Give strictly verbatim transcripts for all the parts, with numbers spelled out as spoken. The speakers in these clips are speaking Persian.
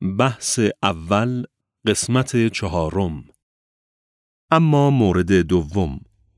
بحث اول، قسمت چهارم. اما مورد دوم،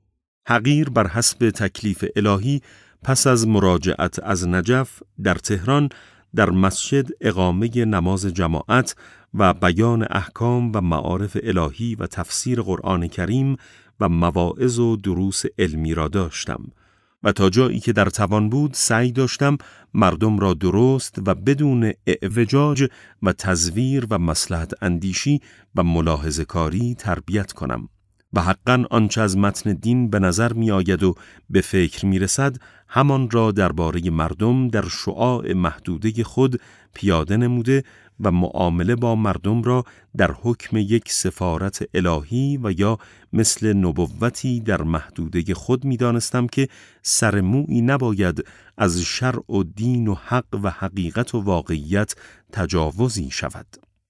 حقیر بر حسب تکلیف الهی پس از مراجعت از نجف در تهران در مسجد اقامه نماز جماعت و بیان احکام و معارف الهی و تفسیر قرآن کریم و مواعظ و دروس علمی را داشتم و تا جایی که در توان بود سعی داشتم مردم را درست و بدون اعوجاج و تزویر و مصلحت اندیشی و ملاحظه کاری تربیت کنم و حقاً آنچه از متن دین به نظر می آید و به فکر می رسد همان را درباره مردم در شعاع محدوده خود پیاده نموده و معامله با مردم را در حکم یک سفارت الهی و یا مثل نبوتی در محدوده خود می دانستم که سر مویی نباید از شرع و دین و حق و حقیقت و واقعیت تجاوزی شود.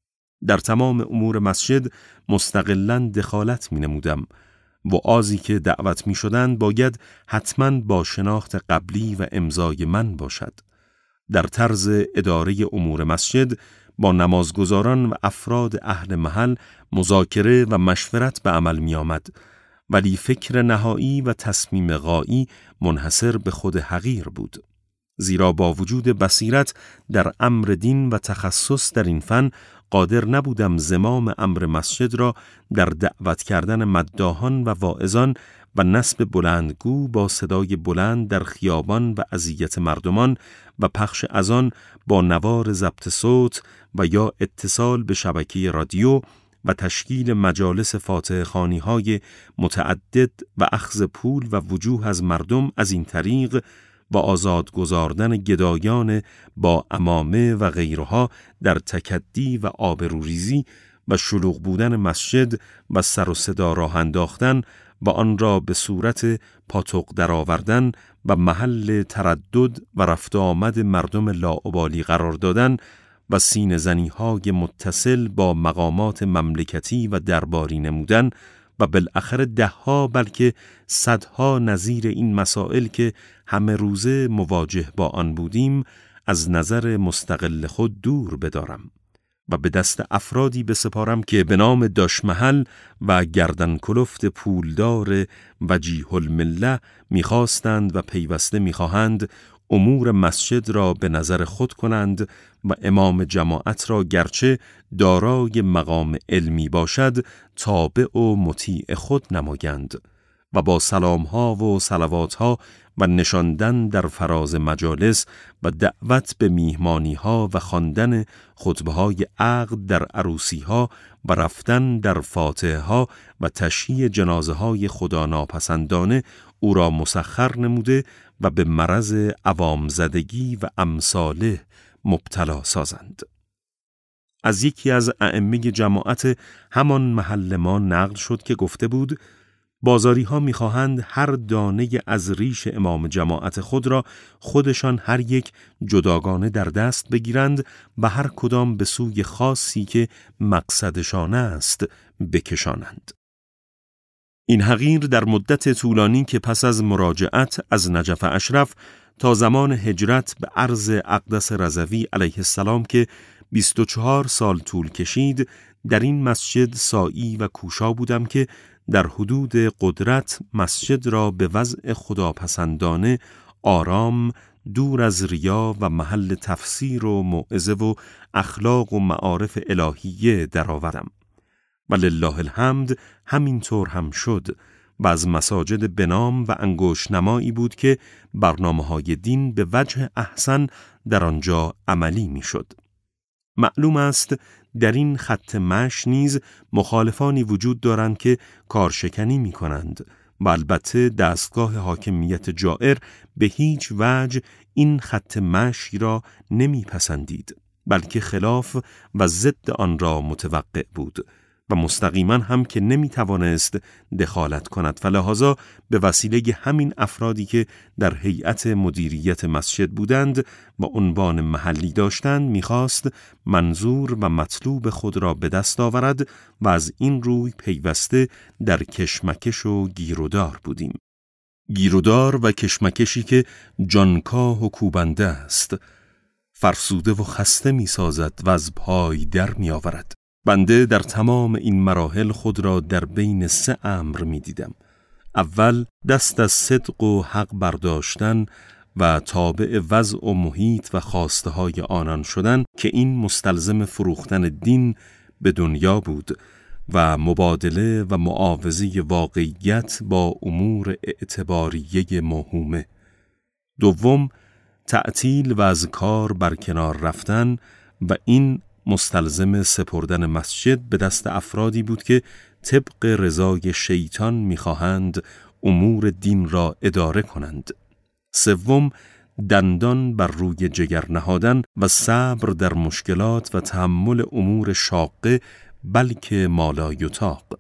در تمام امور مسجد مستقلاً دخالت می نمودم. وعاظی که دعوت می شدند باید حتماً با شناخت قبلی و امضای من باشد. در طرز اداره امور مسجد با نمازگزاران و افراد اهل محل مذاکره و مشورت به عمل می آمد، ولی فکر نهایی و تصمیم غایی منحصر به خود حقیر بود. زیرا با وجود بصیرت در امر دین و تخصص در این فن قادر نبودم زمام امر مسجد را در دعوت کردن مداحان و واعظان و نصب بلندگو با صدای بلند در خیابان و اذیت مردمان و پخش از آن با نوار ضبط صوت و یا اتصال به شبکه رادیو و تشکیل مجالس فاتحه خوانی‌های متعدد و اخذ پول و وجوه از مردم از این طریق و آزاد گذاردن گدایان با عمامه و غیرها در تکدی و آبروریزی و شلوغ بودن مسجد و سر و صدا راه انداختن و آن را به صورت پاتوق درآوردن و محل تردد و رفت آمد مردم لاابالی قرار دادن و سینه زنی های متصل با مقامات مملکتی و درباری نمودن و بالاخره دهها بلکه صدها نظیر این مسائل که همه روزه مواجه با آن بودیم از نظر مستقل خود دور بدارم و به دست افرادی بسپارم که به نام داشمحل و گردن کلفت پولدار وجیه المله میخواستند و پیوسته میخواهند امور مسجد را به نظر خود کنند و امام جماعت را گرچه دارای مقام علمی باشد تابع و مطیع خود نمایند و با سلامها و صلواتها و نشاندن در فراز مجالس و دعوت به میهمانیها و خواندن خطبه‌های عقد در عروسیها و رفتن در فاتحه‌ها و تشییع جنازه‌های خدا ناپسندانه او را مسخر نموده و به مرض عوام زدگی و امثاله مبتلا سازند. از یکی از ائمه جماعت همان محل ما نقل شد که گفته بود بازاری ها می‌خواهند هر دانه از ریش امام جماعت خود را خودشان هر یک جداگانه در دست بگیرند و هر کدام به سوی خاصی که مقصدشان است بکشانند. این حقیر در مدت طولانی که پس از مراجعت از نجف اشرف تا زمان هجرت به ارض اقدس رضوی علیه السلام که بیست و چهار سال طول کشید در این مسجد سائی و کوشا بودم که در حدود قدرت مسجد را به وضع خداپسندانه آرام دور از ریا و محل تفسیر و موعظه و اخلاق و معارف الهیه درآوردم و لله الحمد همینطور هم شد و از مساجد بنام و انگشت نمایی بود که برنامه‌های دین به وجه احسن در آنجا عملی می‌شد. معلوم است در این خط مشی نیز مخالفانی وجود دارند که کارشکنی می کنند و البته دستگاه حاکمیت جائر به هیچ وجه این خط مشی را نمی پسندید بلکه خلاف و ضد آن را متوقع بود و مستقیما هم که نمی توانست دخالت کند و لحاظا به وسیله همین افرادی که در هیئت مدیریت مسجد بودند و عنوان محلی داشتند می‌خواست منظور و مطلوب خود را به دست آورد و از این روی پیوسته در کشمکش و گیرودار بودیم. گیرودار و کشمکشی که جانکاه و کوبنده است. فرسوده و خسته می سازد و از پای در می آورد. بنده در تمام این مراحل خود را در بین سه امر می دیدم. اول دست از صدق و حق برداشتن و تابع وضع و محیط و خواسته های آنان شدن که این مستلزم فروختن دین به دنیا بود و مبادله و معاوضه واقعیت با امور اعتباریه موهومه. دوم تعطیل و از کار برکنار رفتن و این مستلزم سپردن مسجد به دست افرادی بود که طبق رضای شیطان می‌خواهند امور دین را اداره کنند. سوم دندان بر روی جگر نهادن و صبر در مشکلات و تحمل امور شاقه بلکه مالا یطاق.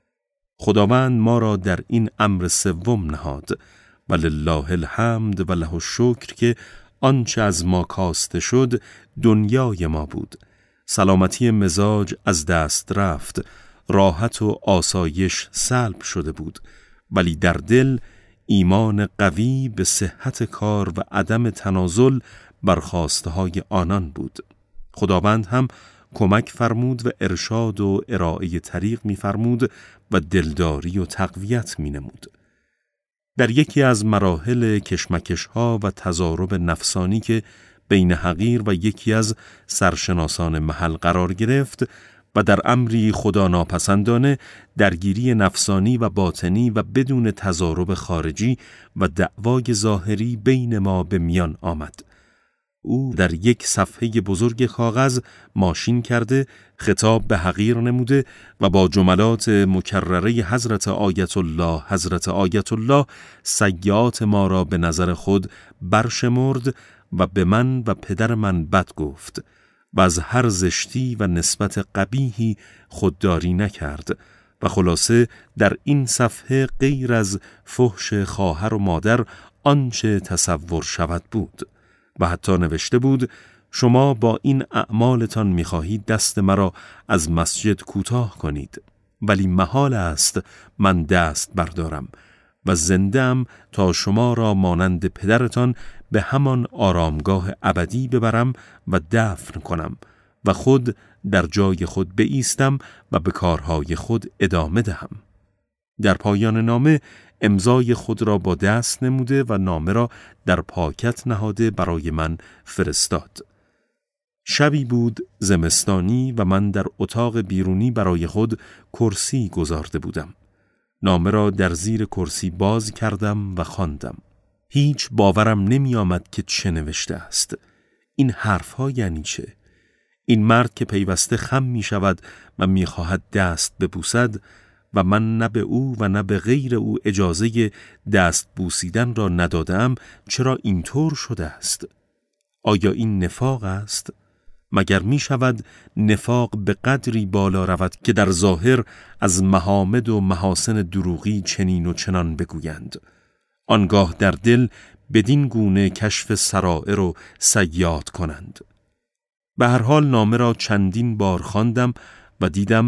خداوند ما را در این امر سوم نهاد و لله الحمد و له الشکر که آنچه از ما کاسته شد دنیای ما بود. سلامتی مزاج از دست رفت، راحت و آسایش سلب شده بود، ولی در دل ایمان قوی به صحت کار و عدم تنازل بر خواسته های آنان بود. خداوند هم کمک فرمود و ارشاد و ارائه طریق می فرمود و دلداری و تقویت می نمود. در یکی از مراحل کشمکش ها و تضارب نفسانی که بین حقیر و یکی از سرشناسان محل قرار گرفت و در امری خدا ناپسندانه درگیری نفسانی و باطنی و بدون تضارب خارجی و دعوای ظاهری بین ما به میان آمد. او در یک صفحه بزرگ کاغذ ماشین کرده، خطاب به حقیر نموده و با جملات مکرره حضرت آیت الله حضرت آیت الله سیئات ما را به نظر خود برشمرد و به من و پدر من بد گفت و از هر زشتی و نسبت قبیحی خودداری نکرد و خلاصه در این صفحه غیر از فحش خواهر و مادر آنچه تصور شود بود و حتی نوشته بود شما با این اعمالتان می‌خواهید دست مرا از مسجد کوتاه کنید، ولی محال است من دست بردارم و زنده‌ام تا شما را مانند پدرتان به همان آرامگاه ابدی ببرم و دفن کنم و خود در جای خود بایستم و به کارهای خود ادامه دهم. در پایان نامه امضای خود را با دست نموده و نامه را در پاکت نهاده برای من فرستاد. شبی بود زمستانی و من در اتاق بیرونی برای خود کرسی گذارده بودم. نامه را در زیر کرسی باز کردم و خواندم. هیچ باورم نمی آمد که چه نوشته است. این حرفها یعنی چه؟ این مرد که پیوسته خم می شود و می خواهد دست ببوسد و من نه به او و نه به غیر او اجازه دست بوسیدن را ندادم، چرا اینطور شده است؟ آیا این نفاق است؟ مگر می شود نفاق به قدری بالا رود که در ظاهر از محامد و محاسن دروغی چنین و چنان بگویند، آنگاه در دل بدین گونه کشف سرائر و سیئات کنند؟ به هر حال نامه را چندین بار خواندم و دیدم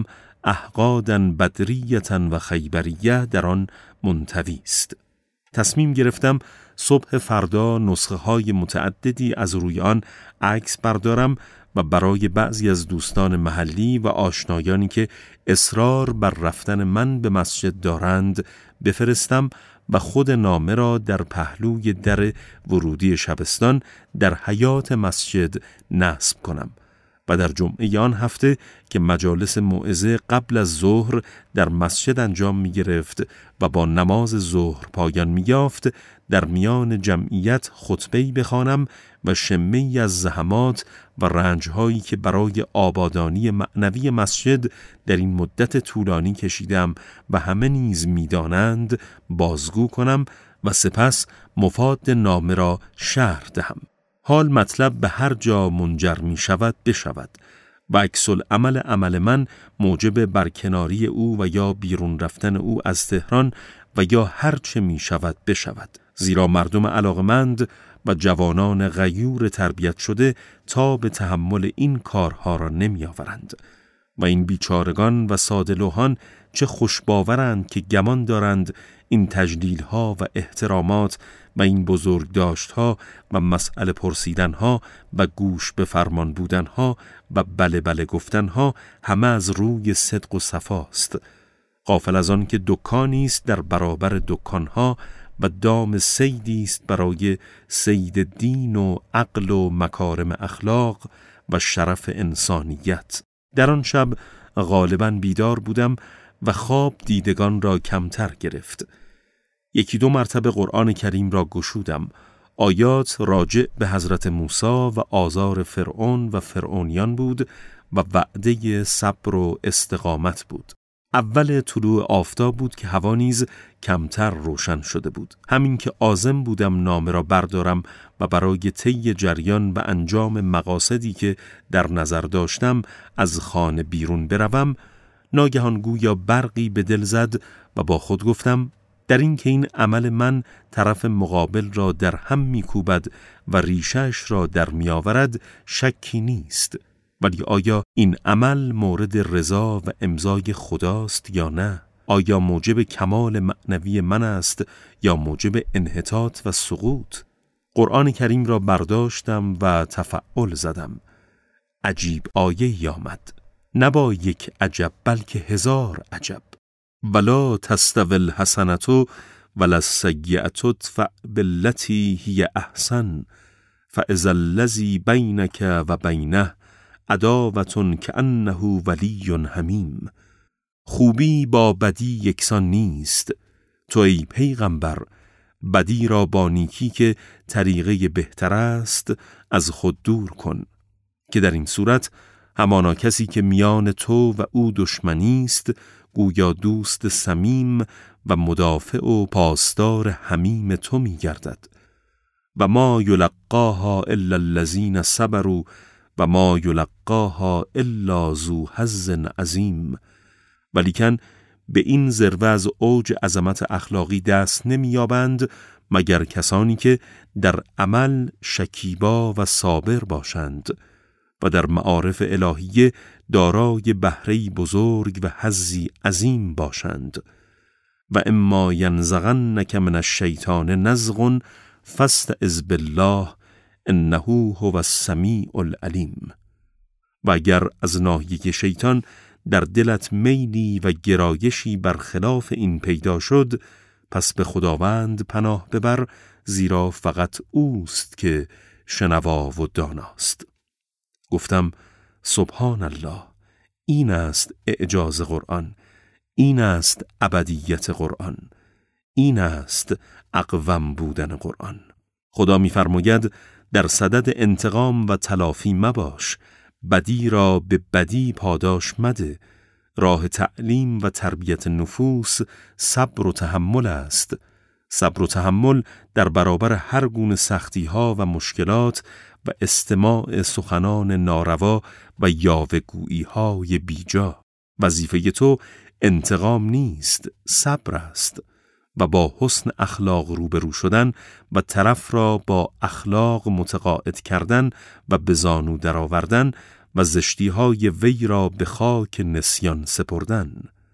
احقادن بدریتن و خیبریه در آن منطوی است. تصمیم گرفتم صبح فردا نسخه های متعددی از روی آن عکس بردارم و برای بعضی از دوستان محلی و آشنایانی که اصرار بر رفتن من به مسجد دارند بفرستم و خود نامه را در پهلوی در ورودی شبستان در حیاط مسجد نصب کنم و در جمعه آن هفته که مجالس موعظه قبل از ظهر در مسجد انجام می گرفت و با نماز ظهر پایان می یافت، در میان جمعیت خطبه‌ای بخوانم و شمه‌ای از زحمات و رنج‌هایی که برای آبادانی معنوی مسجد در این مدت طولانی کشیدم و همه نیز می‌دانند بازگو کنم و سپس مفاد نامه را شرح دهم. حال مطلب به هر جا منجر می شود بشود و عکس العمل عمل من موجب برکناری او و یا بیرون رفتن او از تهران و یا هر چه می شود بشود، زیرا مردم علاقمند و جوانان غیور تربیت شده تا به تحمل این کارها را نمی آورند و این بیچارگان و ساده لوحان چه خوشباورند که گمان دارند این تجلیل‌ها و احترامات و این بزرگداشت‌ها و مسئله پرسیدن‌ها و گوش به فرمان بودن‌ها و بله بله گفتن‌ها همه از روی صدق و صفاست، غافل از آن که دکانی است در برابر دکان‌ها و دام صیدی است برای صید دین و عقل و مکارم اخلاق و شرف انسانیت. در آن شب غالباً بیدار بودم و خواب دیدگان را کمتر گرفت. یکی دو مرتبه قرآن کریم را گشودم. آیات راجع به حضرت موسی و آزار فرعون و فرعونیان بود و وعده صبر و استقامت بود. اول طلوع آفتاب بود که هوا نیز کمتر روشن شده بود. همین که عازم بودم نامه را بردارم و برای طی جریان و انجام مقاصدی که در نظر داشتم از خانه بیرون بروم، ناگهان گویا برقی به دل زد و با خود گفتم در این که این عمل من طرف مقابل را در هم میکوبد و ریشش را در میآورد شکی نیست، ولی آیا این عمل مورد رضا و امضای خداست یا نه؟ آیا موجب کمال معنوی من است یا موجب انحطاط و سقوط؟ قرآن کریم را برداشتم و تفعل زدم. عجیب آیه آمد، نه با یک عجب بلکه هزار عجب. ولا تستوی الحسنة ولا السیئة ادفع بالتي هی احسن فاذا الذی بینک و بینه عداوة کأنه ولی حمیم. خوبی با بدی یکسان نیست. تو ای پیغمبر بدی را با نیکی که طریقه بهتر است از خود دور کن، که در این صورت همانا کسی که میان تو و او دشمنی است گویا دوست صمیم و مدافع و پاسدار حمیم تو می گردد. و ما یلقاها الا الذین صبروا و ما یلقاها الا ذو حظ عظیم. ولیکن به این ذروه از اوج عظمت اخلاقی دست نمی‌یابند مگر کسانی که در عمل شکیبا و صابر باشند و در معارف الهیه دارای بهره‌ای بزرگ و حظی عظیم باشند. و اما ینزغنک من الشیطان نزغ فاستعذ بالله انه هو السمیع العلیم. و اگر از ناحیه شیطان در دلت میلی و گرایشی برخلاف این پیدا شد، پس به خداوند پناه ببر، زیرا فقط اوست که شنوا و داناست. گفتم سبحان الله، این است اعجاز قرآن، این است ابدیت قرآن، این است اقوم بودن قرآن. خدا می‌فرماید در صدد انتقام و تلافی مباش، بدی را به بدی پاداش مده. راه تعلیم و تربیت نفوس صبر و تحمل است. صبر و تحمل در برابر هر گونه سختی‌ها و مشکلات و استماع سخنان ناروا و یاوه‌گویی‌های بیجا. وظیفه تو انتقام نیست، صبر است و با حسن اخلاق روبرو شدن و طرف را با اخلاق متقاعد کردن و به زانو درآوردن و زشتی‌های وی را به خاک نسیان سپردن.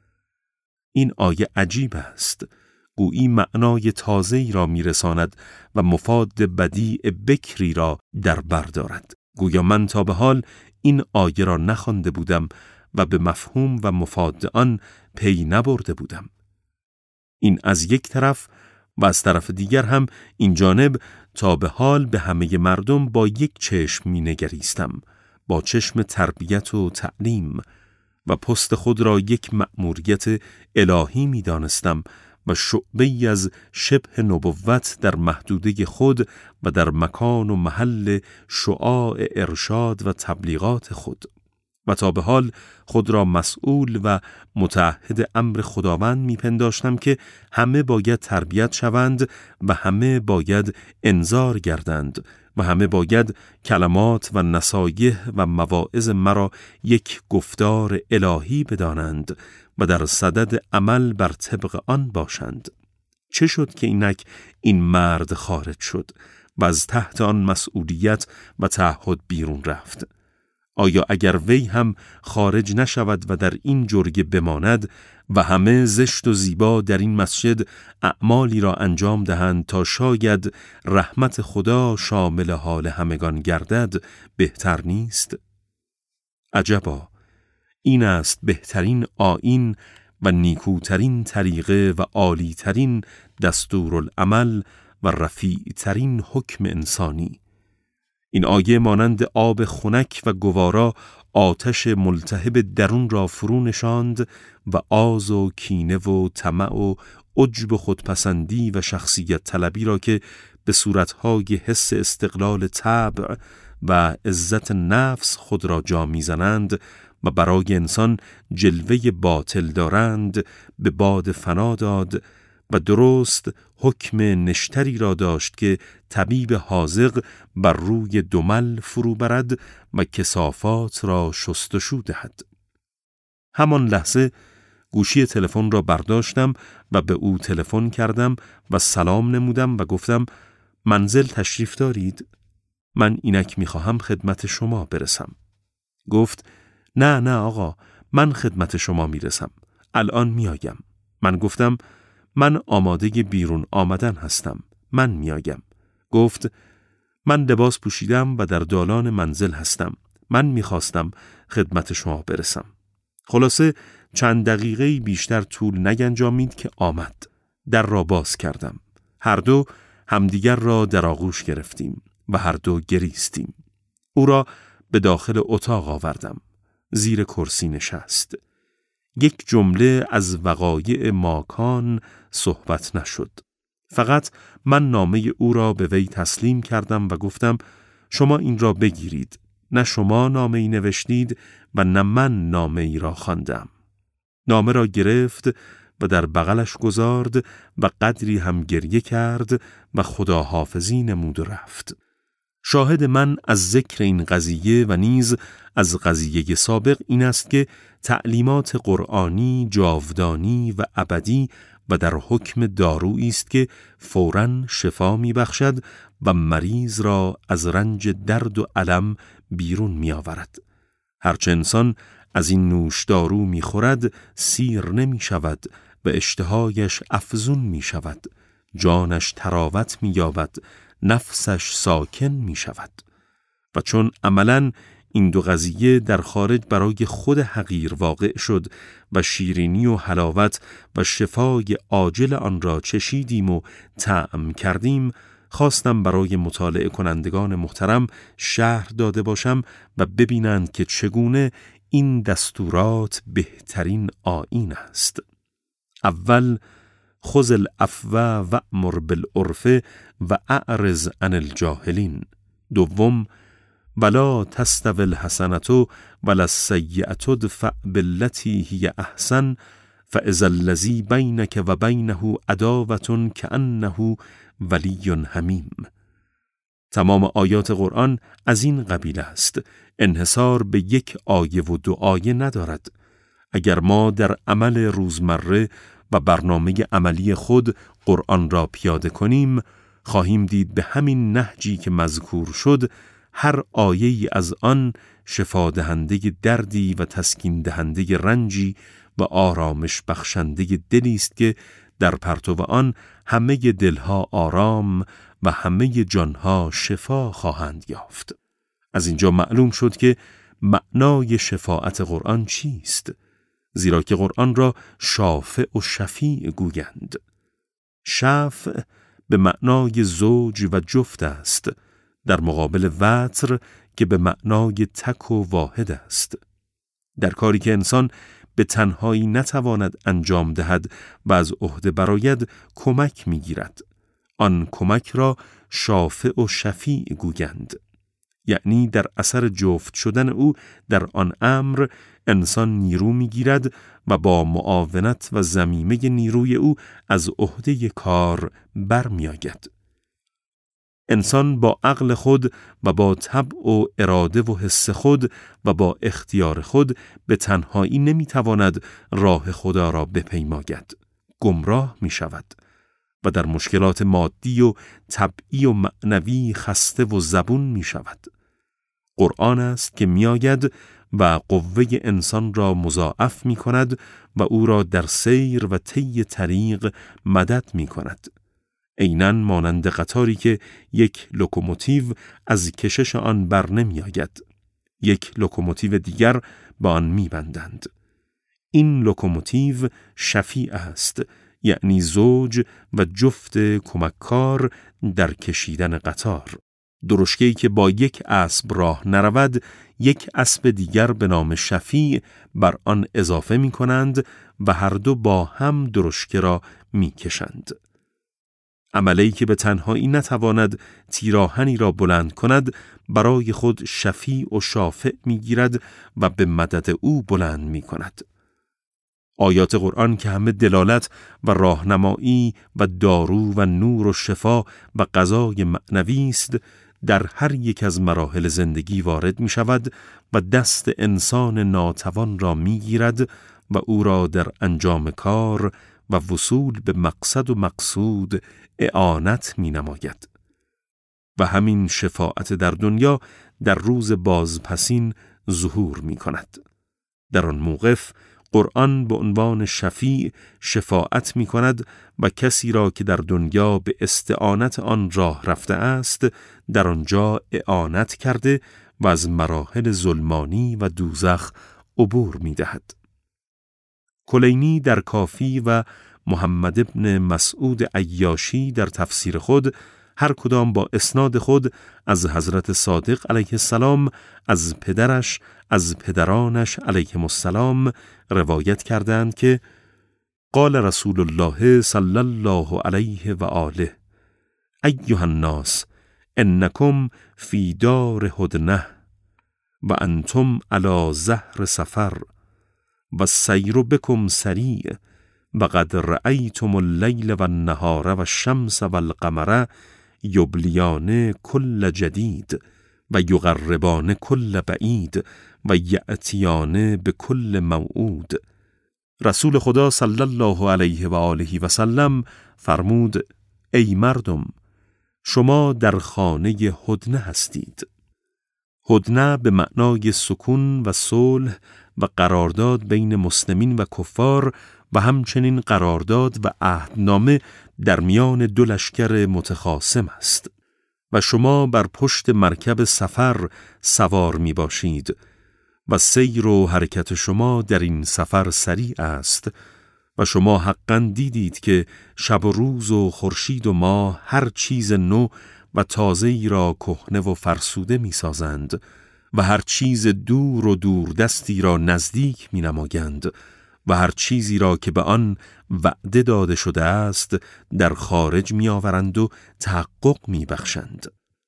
این آیه عجیب است، گویی معنای تازه‌ای را می‌رساند و مفاد بدیع بکری را در بر دارد. گویا من تا به حال این آیه را نخوانده بودم و به مفهوم و مفاد آن پی نبرده بودم. این از یک طرف، و از طرف دیگر هم این جانب تا به حال به همه مردم با یک چشم می نگریستم، با چشم تربیت و تعلیم، و پست خود را یک مأموریت الهی می دانستم و شعبه‌ای از شبه نبوت در محدوده خود و در مکان و محل شعاع ارشاد و تبلیغات خود، و تا به حال خود را مسئول و متعهد امر خداوند می‌پنداشتم که همه باید تربیت شوند و همه باید انذار گردند و همه باید کلمات و نصایح و مواعظ مرا یک گفتار الهی بدانند و در صدد عمل بر طبق آن باشند. چه شد که اینک این مرد خارج شد و از تحت آن مسئولیت و تعهد بیرون رفت؟ آیا اگر وی هم خارج نشود و در این جرگه بماند و همه زشت و زیبا در این مسجد اعمالی را انجام دهند تا شاید رحمت خدا شامل حال همگان گردد، بهتر نیست؟ عجبا، این است بهترین آیین و نیکوترین طریقه و عالیترین دستورالعمل و رفیعترین حکم انسانی. این آیه مانند آب خنک و گوارا آتش ملتهب درون را فرو نشاند و آز و کینه و طمع و عجب و خودپسندی و شخصیت طلبی را که به صورتهای حس استقلال طبع و عزت نفس خود را جا میزنند و برای انسان جلوه باطل دارند به باد فنا داد و درست حکم نشتری را داشت که طبیب حاذق بر روی دمل فرو برد و کثافات را شستشو دهد. همان لحظه گوشی تلفن را برداشتم و به او تلفن کردم و سلام نمودم و گفتم منزل تشریف دارید؟ من اینک میخواهم خدمت شما برسم. گفت نه نه آقا، من خدمت شما میرسم، الان میایم. من گفتم من آماده بیرون آمدن هستم، من میایم. گفت من لباس پوشیدم و در دالان منزل هستم، من میخواستم خدمت شما برسم. خلاصه چند دقیقه بیشتر طول نگنجامید که آمد. در را باز کردم. هر دو همدیگر را در آغوش گرفتیم و هر دو گریستیم. او را به داخل اتاق آوردم. زیر کرسی نشست. یک جمله از وقایع ماکان صحبت نشد. فقط من نامه او را به وی تسلیم کردم و گفتم شما این را بگیرید. نه شما نامه ای نوشتید و نه من نامه ای را خواندم. نامه را گرفت و در بغلش گذارد و قدری هم گریه کرد و خداحافظی نمود و رفت. شاهد من از ذکر این قضیه و نیز از قضیه سابق این است که تعلیمات قرآنی جاودانی و ابدی و در حکم دارویی است که فوراً شفا می بخشد و مریض را از رنج درد و الم بیرون می آورد. هرچه انسان از این نوش دارو می خورد سیر نمی شود و اشتهایش افزون می شود، جانش تراوت می یابد، نفسش ساکن می شود. و چون عملاً این دو قضیه در خارج برای خود حقیر واقع شد و شیرینی و حلاوت و شفای عاجل آن را چشیدیم و طعم کردیم، خواستم برای مطالعه کنندگان محترم شرح داده باشم و ببینند که چگونه این دستورات بهترین آیین است. اول خذ العفو وأمر بالعرف و اعرض عن الجاهلین. دوم ولا تستوی الحسنة ولا السیئة ادفع بالتي هی احسن فاذا الذی بینک و بینه عداوة کأنه ولی حمیم. تمام آیات قرآن از این قبیل است، انحصار به یک آیه و دو آیه ندارد. اگر ما در عمل روزمره و برنامه عملی خود قرآن را پیاده کنیم، خواهیم دید به همین نهجی که مذکور شد هر آیه‌ای از آن شفا دهنده دردی و تسکین دهنده رنجی و آرامش بخشنده دلی است که در پرتو آن همه دلها آرام و همه جانها شفا خواهند یافت. از اینجا معلوم شد که معنای شفاعت قرآن چیست، زیرا که قرآن را شافع و شفیع گویند. شفع به معنای زوج و جفت است، در مقابل وتر که به معنای تک و واحد است. در کاری که انسان به تنهایی نتواند انجام دهد و از عهده براید کمک می‌گیرد. آن کمک را شافع و شفیع گویند. یعنی در اثر جفت شدن او در آن امر انسان نیرو می‌گیرد و با معاونت و ضمیمه نیروی او از عهده کار برمی‌آید. انسان با عقل خود و با طبع و اراده و حس خود و با اختیار خود به تنهایی نمیتواند راه خدا را بپیماید. گمراه می شود و در مشکلات مادی و طبعی و معنوی خسته و زبون می شود. قرآن است که میآید و قوه انسان را مضاعف می کند و او را در سیر و طی طریق مدد می کند. عیناً مانند قطاری که یک لوکوموتیو از کشش آن بر نمی آید. یک لوکوموتیو دیگر با آن می بندند. این لوکوموتیو شفیع است، یعنی زوج و جفت کمککار در کشیدن قطار. درشکه‌ای که با یک اسب راه نرود، یک اسب دیگر به نام شفیع بر آن اضافه می کنند و هر دو با هم درشکه را می کشند. عمله‌ای که به تنهایی نتواند تیراهنی را بلند کند، برای خود شفیع و شافع می گیرد و به مدد او بلند می کند. آیات قرآن که همه دلالت و راهنمایی و دارو و نور و شفا و غذای معنوی است، در هر یک از مراحل زندگی وارد می شود و دست انسان ناتوان را می گیرد و او را در انجام کار و وصول به مقصد و مقصود اعانت می نماید. و همین شفاعت در دنیا در روز بازپسین ظهور می کند. در آن موقف قرآن به عنوان شفیع شفاعت می کند و کسی را که در دنیا به استعانت آن راه رفته است، در آنجا اعانت کرده و از مراحل ظلمانی و دوزخ عبور می دهد. کلینی در کافی و محمد ابن مسعود عیاشی در تفسیر خود هر کدام با اسناد خود از حضرت صادق علیه السلام، از پدرش، از پدرانش علیهم السلام روایت کردند که قال رسول الله صلی الله علیه و آله ایها الناس انکم فی دار هدنه و انتم علی زهر سفر و السیر بکم سریع و قد رأیتم اللیل و النهار و الشمس و القمر یبلیان کل جدید و یقربان کل بعید و یأتیان به کل موعود. رسول خدا صلی الله علیه و آله و سلم فرمود: ای مردم، شما در خانه هدنه هستید. هدنه به معنای سکون و صلح و قرارداد بین مسلمین و کفار و همچنین قرارداد و عهدنامه در میان دو لشکر متخاصم است و شما بر پشت مرکب سفر سوار می باشید و سیر و حرکت شما در این سفر سریع است و شما حقاً دیدید که شب و روز و خورشید و ماه هر چیز نو و تازه‌ای را کهنه و فرسوده می سازند و هر چیز دور و دوردستی را نزدیک می نمایند و هر چیزی را که به آن وعده داده شده است در خارج می آورند و تحقق می بخشند.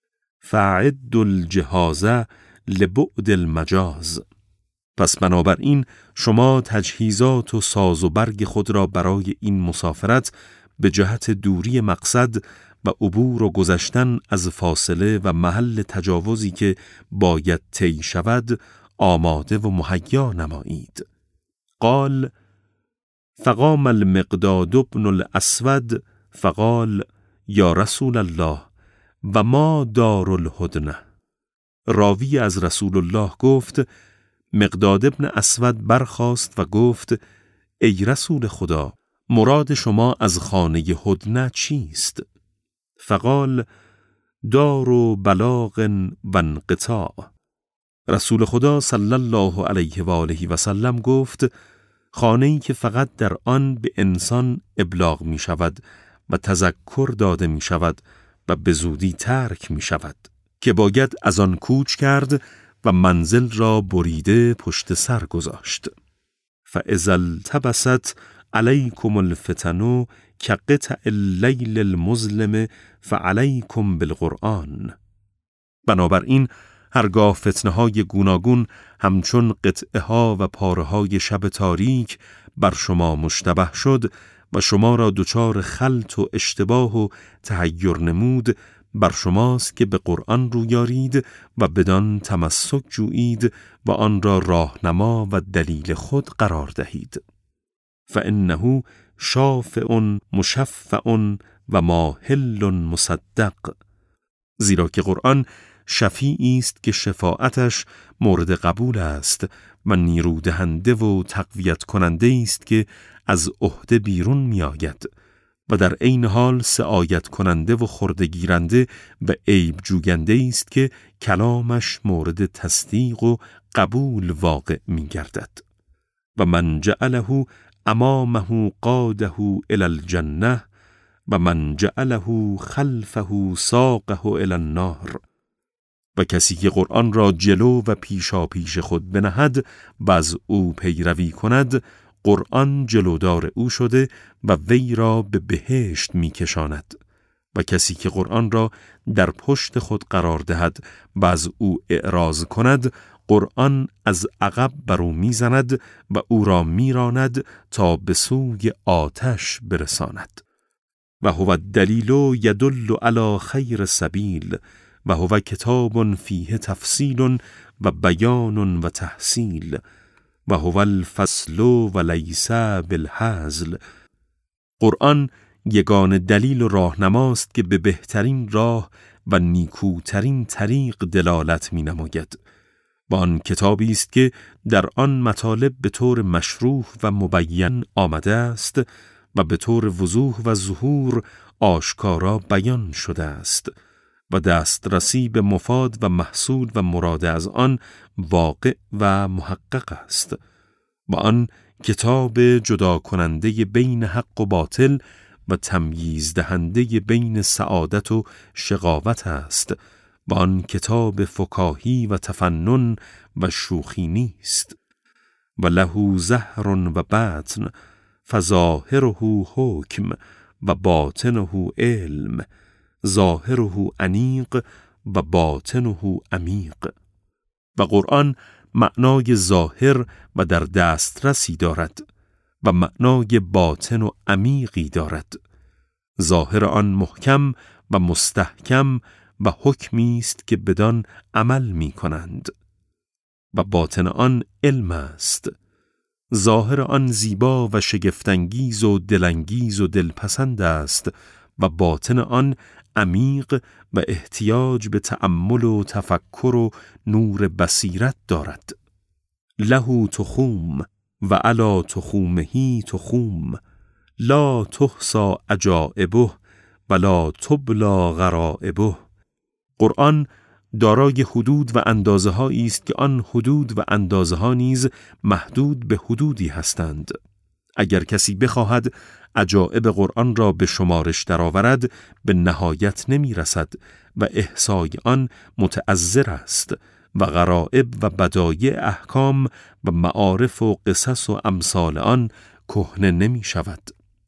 فاعدوا الجهاز لبعد المجاز. پس بنابراین شما تجهیزات و ساز و برگ خود را برای این مسافرت به جهت دوری مقصد و عبور و گذشتن از فاصله و محل تجاوزی که باید طی شود آماده و مهیا نمایید. قال فقام المقداد بن الاسود فقال یا رسول الله و ما دار الهدنه. راوی از رسول الله گفت: مقداد ابن اسود برخاست و گفت: ای رسول خدا، مراد شما از خانه هدنه چیست؟ فقال دار و بلاغ و انقطاع. رسول خدا صلی الله علیه و آله و سلم گفت: خانه‌ای که فقط در آن به انسان ابلاغ می شود و تذکر داده می شود و به زودی ترک می شود که باید از آن کوچ کرد و منزل را بریده پشت سر گذاشت. فاذا التبست علیکم الفتن کقطع اللیل المظلم فعلیکم بالقرآن. بنابراین هرگاه فتنه های گوناگون همچون قطعه ها و پاره های شب تاریک بر شما مشتبه شد و شما را دچار خلط و اشتباه و تحیر نمود، بر شماست که به قرآن رویارید و بدان تمسک جویید و آن را راهنما و دلیل خود قرار دهید. فانه شافع مشفع و ماحل مصدق. زیرا که قرآن شفیعی است که شفاعتش مورد قبول است و نیرودهنده و تقویت کننده است که از عهده بیرون می آید و در عین حال سعایت کننده و خرده گیرنده و عیب جوینده است که کلامش مورد تصدیق و قبول واقع می گردد. و من جعله امامه قاده الی الجنه و من جعله خلفه ساقه الی النار. و کسی که قرآن را جلو و پیشا پیش خود بنهد و از او پیروی کند، قرآن جلودار او شده و وی را به بهشت می کشاند. و کسی که قرآن را در پشت خود قرار دهد و از او اعراض کند، قرآن از عقب بر او می زند و او را می راند تا به سوی آتش برساند. و هو الدلیل یدل علی خیر سبیل و هو کتاب فیه تفصیل و بیان و تحصیل و هو الفصل و لیس بالهزل. قرآن یگان دلیل و راهنماست که به بهترین راه و نیکوترین طریق دلالت می نماید. و آن کتابی است که در آن مطالب به طور مشروح و مبین آمده است و به طور وضوح و ظهور آشکارا بیان شده است و دسترسی به مفاد و محصول و مراد از آن واقع و محقق است. و آن کتاب جدا کننده بین حق و باطل و تمییز دهنده بین سعادت و شقاوت است و آن کتاب فکاهی و تفنن و شوخی نیست. و له ظهر و باطن فظاهره حکم و باطنه علم، ظاهره انیق و باطنه عمیق. و قرآن معنای ظاهر و در دسترسی دارد و معنای باطن و عمیقی دارد. ظاهر آن محکم و مستحکم و حکمی است که بدان عمل می کنند و باطن آن علم است. ظاهر آن زیبا و شگفت‌انگیز و دلانگیز و دلپسند است و باطن آن عمیق و احتیاج به تأمل و تفکر و نور بصیرت دارد. له تخوم و علی تخومه تخوم لا تحصى عجائبه ولا تبلی غرائبه. قرآن دارای حدود و اندازه هایی است که آن حدود و اندازه ها نیز محدود به حدودی هستند. اگر کسی بخواهد عجائب قرآن را به شمارش درآورد به نهایت نمی رسد و احصای آن متعذر است و غرائب و بدایع احکام و معارف و قصص و امثال آن کهنه نمی شود.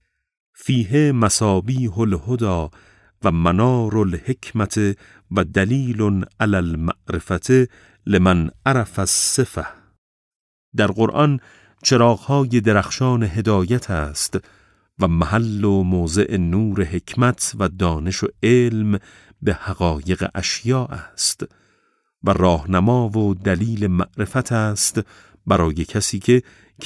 فیه مصابیح الهدی و منار الحکمت و دلیل علی المعرفت لمن عرف الصفه. در قرآن چراغ‌های درخشان هدایت است و محل و موضع نور حکمت و دانش و علم به حقایق اشیاء است و راهنما و دلیل معرفت است برای کسی که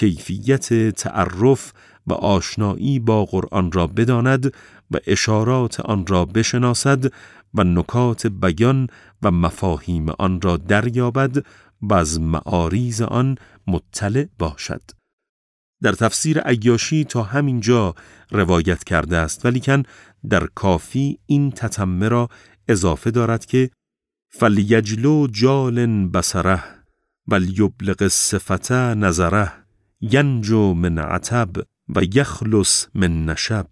کیفیت تعرف و آشنایی با قرآن را بداند و اشارات آن را بشناسد و نکات بیان و مفاهیم آن را دریابد و از معاریض آن مطلع باشد. در تفسیر عیاشی تا همین جا روایت کرده است، ولیکن در کافی این تتمه را اضافه دارد که فلیجلو جال بصره ولیبلغ الصفة نظره ینجو من عتب و یخلص من نشب.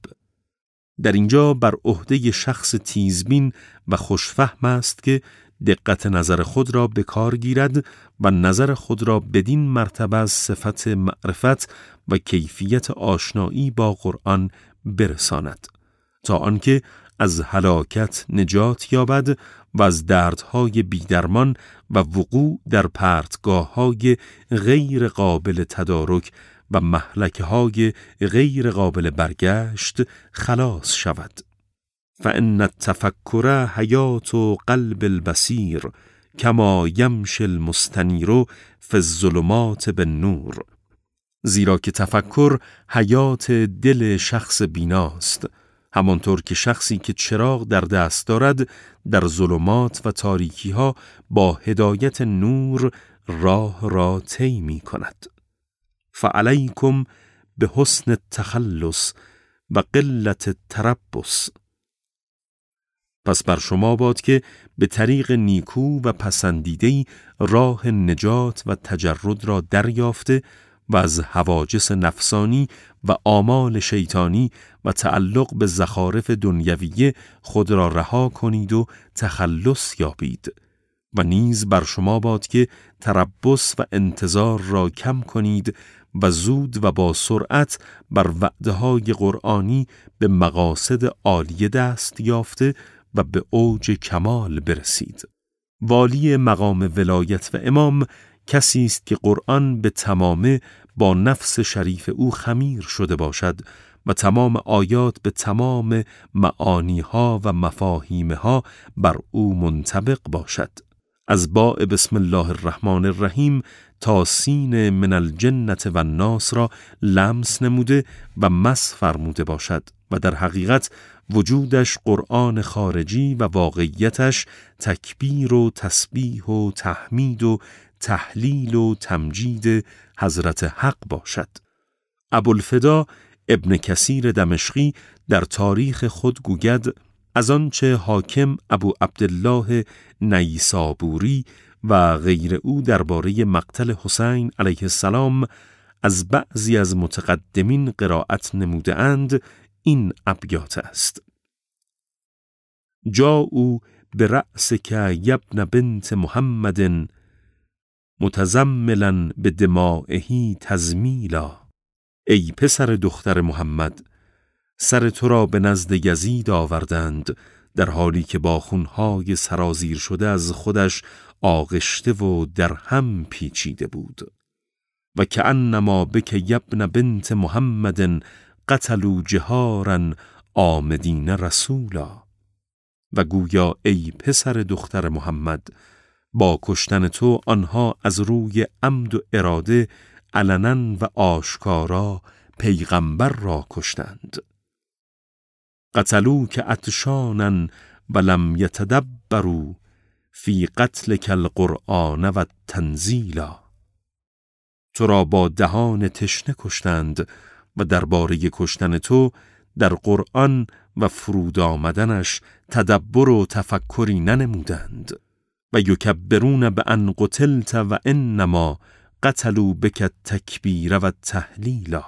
در اینجا بر عهده شخص تیزبین و خوشفهم است که دقت نظر خود را به کار گیرد و نظر خود را بدین مرتبه از صفت معرفت و کیفیت آشنایی با قرآن برساند تا آنکه از هلاکت نجات یابد و از دردهای بیدرمان و وقوع در پرتگاه‌های غیر قابل تدارک و مهلکه‌های غیر قابل برگشت خلاص شود. فإن التفکر حیات قلب البصیر کما یمشی المستنیر فی الظلمات بالنور. زیرا که تفکر حیات دل شخص بیناست همانطور که شخصی که چراغ در دست دارد در ظلمات و تاریکی ها با هدایت نور راه را طی می کند. فعلیکم به حسن التخلص و قلت التربص. پس بر شما باد که به طریق نیکو و پسندیده‌ای راه نجات و تجرد را دریافته و از هواجس نفسانی و آمال شیطانی و تعلق به زخارف دنیویه خود را رها کنید و تخلص یابید. و نیز بر شما باد که تربص و انتظار را کم کنید و زود و با سرعت بر وعده‌های قرآنی به مقاصد عالیه دست یافته و به اوج کمال برسید. والی مقام ولایت و امام کسی است که قرآن به تمامه با نفس شریف او خمیر شده باشد و تمام آیات به تمام معانیها و مفاهیمها بر او منطبق باشد. از باء بسم الله الرحمن الرحیم تا سین من الجنة و الناس را لمس نموده و مس فرموده باشد و در حقیقت وجودش قرآن خارجی و واقعیتش تکبیر و تسبیح و تحمید و تحلیل و تمجید حضرت حق باشد. ابوالفدا ابن کثیر دمشقی در تاریخ خود گوید از آنچه حاکم ابو عبدالله نیسابوری و غیر او درباره مقتل حسین علیه السلام از بعضی از متقدمین قرائت نموده اند این ابیات است: جاءوا برأسک یبن بنت محمد متزملا به دمائه تزمیلا. ای پسر دختر محمد، سر تو را به نزد یزید آوردند در حالی که با خونهای سرازیر شده از خودش آغشته و در هم پیچیده بود. و کأنما بک یبن بنت محمد قتلوا جهارا آمدین رسولا. و گویا ای پسر دختر محمد، با کشتن تو آنها از روی عمد و اراده علنا و آشکارا پیغمبر را کشتند. قتلوک عطشانا ولم یتدبروا فی قتلک القرآن و التنزیلا. تو را با دهان تشنه کشتند و درباره کشتن تو در قرآن و فرود آمدنش تدبر و تفکری ننمودند. و یکبرون به ان قتلت و انما قتلوا بک التکبیر و التهلیلا.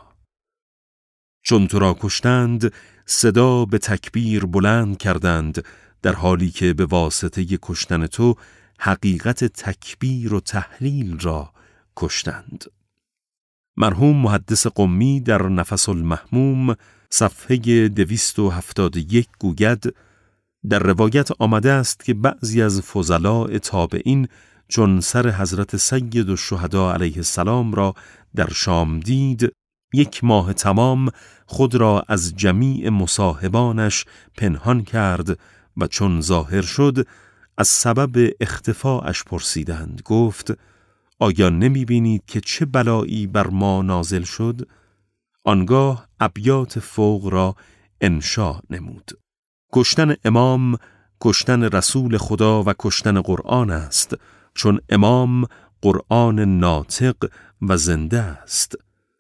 چون تو را کشتند صدا به تکبیر بلند کردند در حالی که به واسطه کشتن تو حقیقت تکبیر و تهلیل را کشتند. مرحوم محدث قمی در نفس المحموم صفحه دویست و هفتاد و یک گوید در روایت آمده است که بعضی از فضلاء تابعین چون سر حضرت سید الشهدا علیه السلام را در شام دید، یک ماه تمام خود را از جمیع مصاحبانش پنهان کرد و چون ظاهر شد از سبب اختفاءش پرسیدند. گفت آیا نمی بینید که چه بلایی بر ما نازل شد؟ آنگاه ابیات فوق را انشا نمود. کشتن امام کشتن رسول خدا و کشتن قرآن است، چون امام قرآن ناطق و زنده است.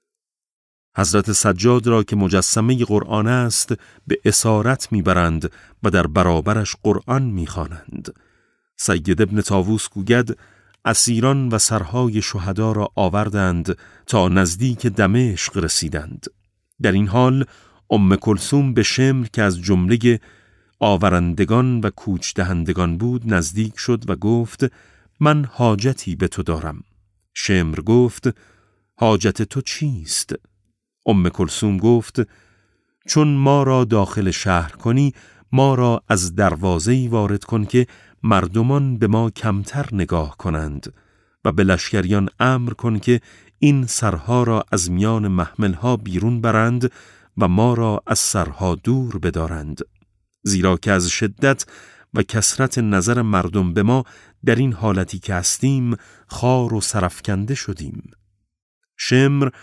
حضرت سجاد را که مجسمه قرآن است به اسارت میبرند و در برابرش قرآن میخوانند. سید ابن طاووس گوید اسیران و سرهای شهدا را آوردند تا نزدیک دمشق رسیدند. در این حال ام کلثوم به شمر که از جمله آورندگان و کوچ دهندگان بود نزدیک شد و گفت من حاجتی به تو دارم. شمر گفت حاجت تو چیست؟ ام کلثوم گفت چون ما را داخل شهر کنی ما را از دروازه‌ای وارد کن که مردمان به ما کمتر نگاه کنند و به لشکریان امر کن که این سرها را از میان محملها بیرون برند و ما را از سرها دور بدارند، زیرا که از شدت و کثرت نظر مردم به ما در این حالتی که هستیم خار و سرفکنده شدیم. شمر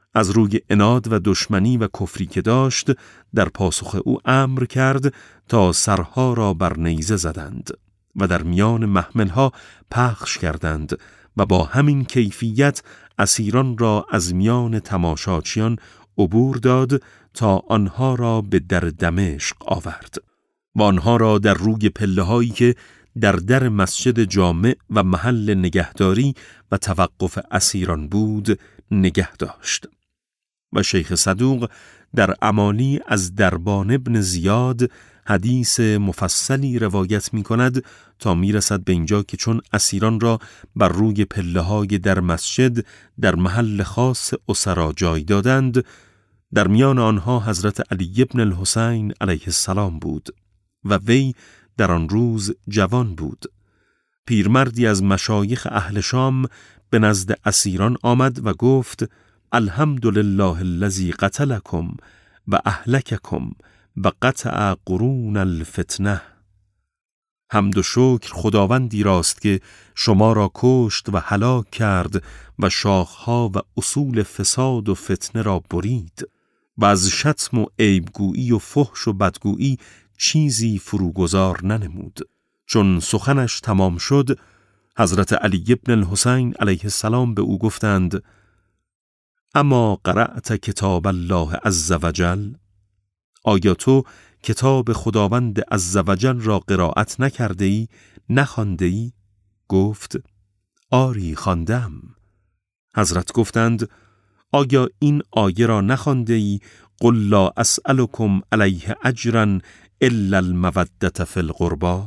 از روی عناد و دشمنی و کفری که داشت در پاسخ او امر کرد تا سرها را بر نیزه زدند و در میان محملها پخش کردند و با همین کیفیت اسیران را از میان تماشاچیان عبور داد تا آنها را به در دمشق آورد و آنها را در روی پله‌هایی که در در مسجد جامع و محل نگهداری و توقف اسیران بود نگه داشت. و شیخ صدوق در امالی از دربان ابن زیاد حدیث مفصلی روایت می کند تا می رسد به اینجا که چون اسیران را بر روی پله‌های در مسجد در محل خاص اسرا جای دادند، در میان آنها حضرت علی ابن الحسین علیه السلام بود و وی در آن روز جوان بود. پیرمردی از مشایخ اهل شام به نزد اسیران آمد و گفت: الحمدلله الذی قتلکم و اهلککم و قطع قرون الفتنه. حمد و شکر خداوندی راست که شما را کشت و هلاک کرد و شاخها و اصول فساد و فتنه را برید و از شتم و عیبگویی و فحش و بدگویی چیزی فروگذار ننمود. چون سخنش تمام شد، حضرت علی ابن الحسین علیه السلام به او گفتند: اما قرأت کتاب الله عز وجل؟ آیا تو کتاب خداوند عز وجل را قرائت نکرده ای، نخوانده ای؟ گفت: آری خواندم. حضرت گفتند: آیا این آیه را نخوانده ای؟ قل لا اسألکم علیه اجرا الا المودة فی القربى.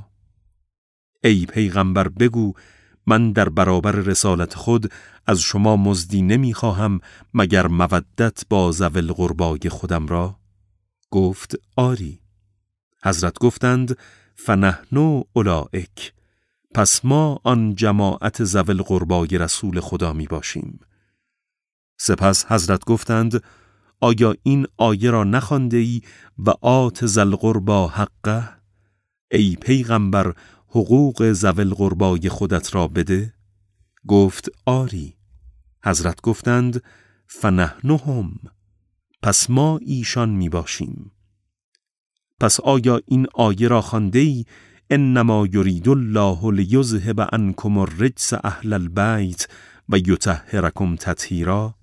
ای پیغمبر بگو من در برابر رسالت خود از شما مزدی نمیخواهم مگر مودت با ذوی القربای خودم را؟ گفت: آری. حضرت گفتند: فنحن اولئک، پس ما آن جماعت ذوی القربای رسول خدا می باشیم. سپس حضرت گفتند: آیا این آیه را نخوانده ای و آت ذی القربی حقه؟ ای پیغمبر حقوق ذوی القربای خودت را بده؟ گفت: آری. حضرت گفتند: فنحنهم، پس ما ایشان می باشیم. پس آیا این آیه را خوانده ای؟ انما یرید الله لیذهب عنکم الرجس اهل البیت و یطهرکم تطهیرا.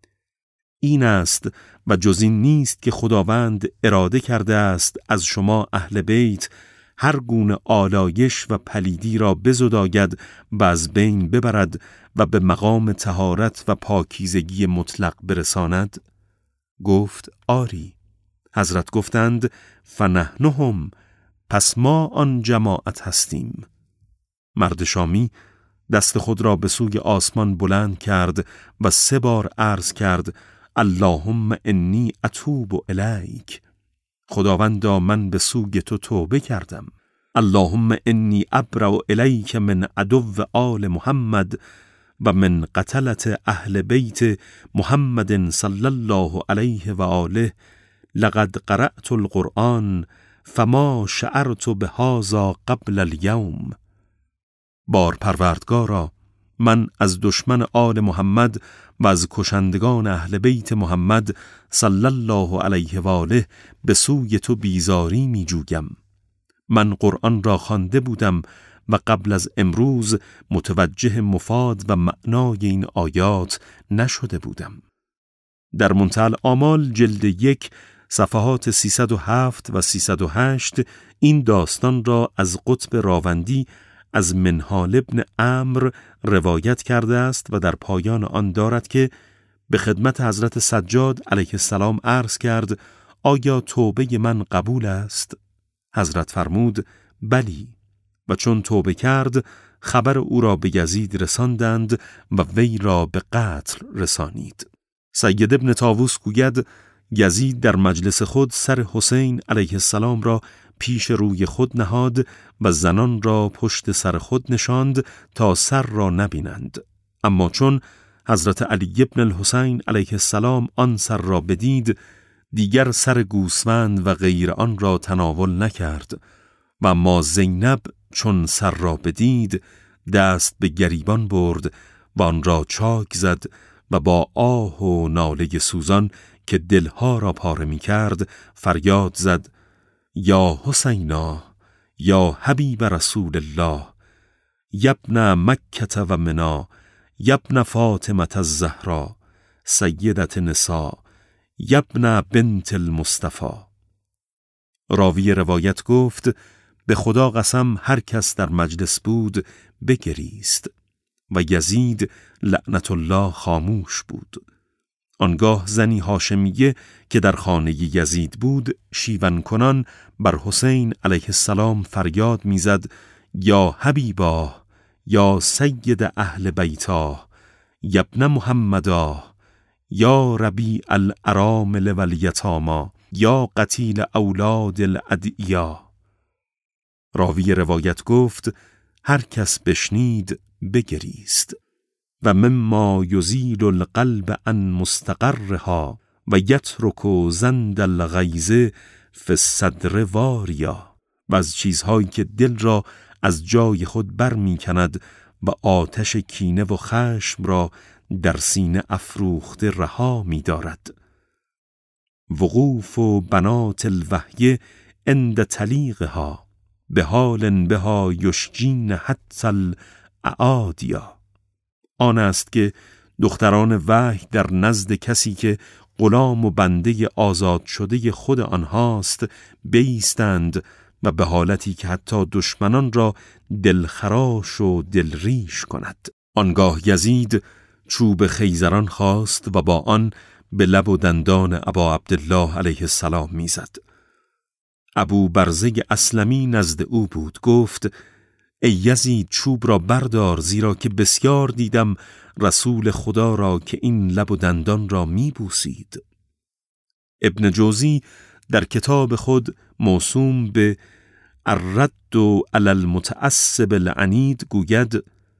این است و جز این نیست که خداوند اراده کرده است از شما اهل بیت هر گونه آلایش و پلیدی را بزداید و از بین ببرد و به مقام طهارت و پاکیزگی مطلق برساند؟ گفت: آری. حضرت گفتند: فنحنهم، پس ما آن جماعت هستیم. مرد شامی دست خود را به سوی آسمان بلند کرد و سه بار عرض کرد: اللهم انی اتوب الیک. خداوندا من به سوی تو توبه کردم. اللهم انی ابرأ الیک من عدو آل محمد و من قتلة اهل بیت محمد صلی الله علیه و آله. لقد قرأت القرآن فما شعرت بهذا قبل اليوم. بار پروردگارا، من از دشمن آل محمد و از کشندگان اهل بیت محمد صلی الله علیه و آله به سوی تو بیزاری می جویم. من قرآن را خوانده بودم و قبل از امروز متوجه مفاد و معنای این آیات نشده بودم. در منتهی الآمال جلد یک صفحات سیصد و هفت و سیصد و هشت این داستان را از قطب راوندی از منهال ابن عمرو روایت کرده است و در پایان آن دارد که به خدمت حضرت سجاد علیه السلام عرض کرد: آیا توبه من قبول است؟ حضرت فرمود: بلی. و چون توبه کرد خبر او را به یزید رساندند و وی را به قتل رسانید. سید ابن طاووس گوید: یزید در مجلس خود سر حسین علیه السلام را پیش روی خود نهاد و زنان را پشت سر خود نشاند تا سر را نبینند. اما چون حضرت علی ابن الحسین علیه السلام آن سر را بدید، دیگر سر گوسفند و غیر آن را تناول نکرد و اما زینب چون سر را بدید دست به گریبان برد و آن را چاک زد و با آه و ناله سوزان که دلها را پاره می کرد فریاد زد: یا حسینا، یا حبیب رسول الله، یبن مکة و منا، یبن فاطمة الزهرا، سیدت نساء، یبن بنت المصطفى. راوی روایت گفت: به خدا قسم هر کس در مجلس بود بگریست و یزید لعنت الله خاموش بود. آنگاه زنی هاشمیه که در خانه یزید بود شیون کنان بر حسین علیه السلام فریاد میزد: یا حبیبا، یا سید اهل بیتا، یبن محمدا، یا ربیع الارامل والیتاما، یا قتیل اولاد الادعیا. راوی روایت گفت: هر کس بشنید بگریست. و مما یزیل القلب عن مستقرها و یترک زند الغیظ فی الصدر واریا. و از چیزهایی که دل را از جای خود بر می کند و آتش کینه و خشم را در سینه افروخته رها می دارد. وقوف و بنات الوحی عند تلیقها به حال بها یشجین حتی الاعادیا. آن است که دختران وحی در نزد کسی که غلام و بنده آزاد شده خود آنهاست بایستند و به حالتی که حتی دشمنان را دلخراش و دلریش کند. آنگاه یزید چوب خیزران خواست و با آن به لب و دندان ابا عبدالله علیه السلام میزد. ابو برزه اسلمی نزد او بود. گفت: ای یزید، چوب را بردار، زیرا که بسیار دیدم رسول خدا را که این لب و دندان را میبوسید. ابن جوزی در کتاب خود موسوم به الرد علی المتعصب العنید گوید: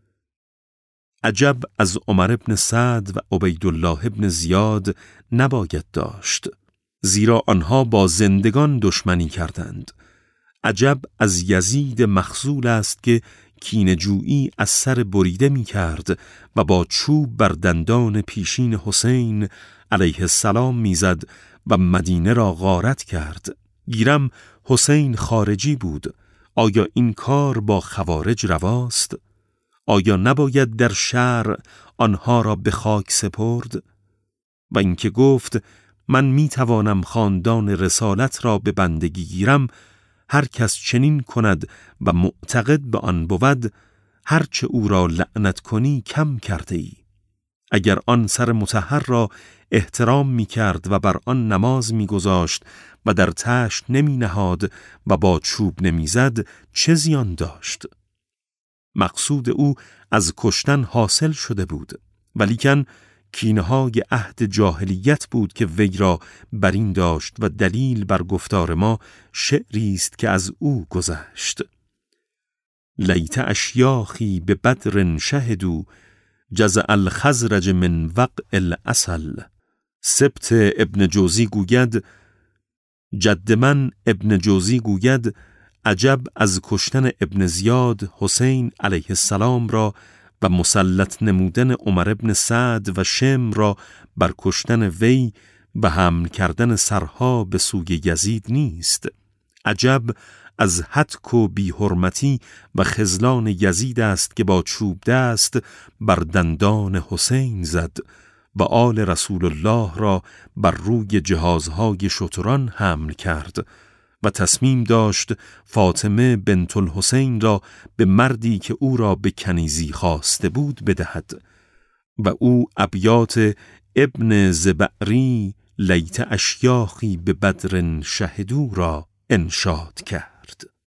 عجب از عمر بن سعد و عبیدالله بن زیاد نباید داشت، زیرا آنها با زندگان دشمنی کردند. عجب از یزید مخذول است که کینه‌جویی از سر بریده می کرد و با چوب بر دندان پیشین حسین علیه السلام میزد و مدینه را غارت کرد. گیرم حسین خارجی بود. آیا این کار با خوارج رواست؟ آیا نباید در شرع آنها را به خاک سپرد؟ و اینکه گفت: من می توانم خاندان رسالت را به بندگی گیرم، هر کس چنین کند و معتقد به آن بود، هرچه او را لعنت کنی کم کرده ای. اگر آن سر مطهر را احترام می کرد و بر آن نماز می گذاشت و در تشت نمی نهاد و با چوب نمی زد، چه زیان داشت؟ مقصود او از کشتن حاصل شده بود، ولیکن کینه‌های عهد جاهلیت بود که وی را بر این داشت و دلیل بر گفتار ما شعری است که از او گذشت: لیت اشیاخی به بدر شهدوا جزع الخزرج من وقع العسل. سبت ابن جوزی گوید: جد من ابن جوزی گوید: عجب از کشتن ابن زیاد حسین علیه السلام را و مسلط نمودن عمر ابن سعد و شم را بر کشتن وی و حمل کردن سرها به سوی یزید نیست. عجب از هتک و بی حرمتی و خذلان یزید است که با چوب دست بر دندان حسین زد و آل رسول الله را بر روی جهازهای شتران حمل کرد و تصمیم داشت فاطمه بنت الحسین را به مردی که او را به کنیزی خواسته بود بدهد و او ابیات ابن زبعری لیت اشیاخی به بدر شهدو را انشاد کرد.